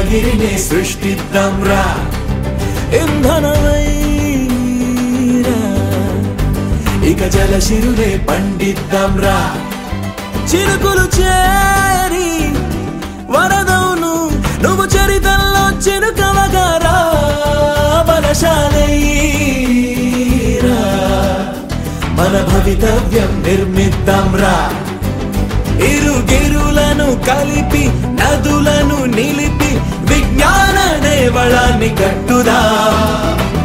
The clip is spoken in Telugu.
హిమగిరినే సృష్టిద్దాం రా ఇంధనమైరా ఇక జలశిరులే పండిద్దాం రా చిరుకులు చేరి వరదవును నువ్వు చరితల్లో చిరుకవగారా బలశాలైరా మన భవితవ్యం నిర్మిద్దాం రా ఇరుగిరులను కలిపి నదులను నిలిపి విజ్ఞాన దేవళాన్ని కట్టుదా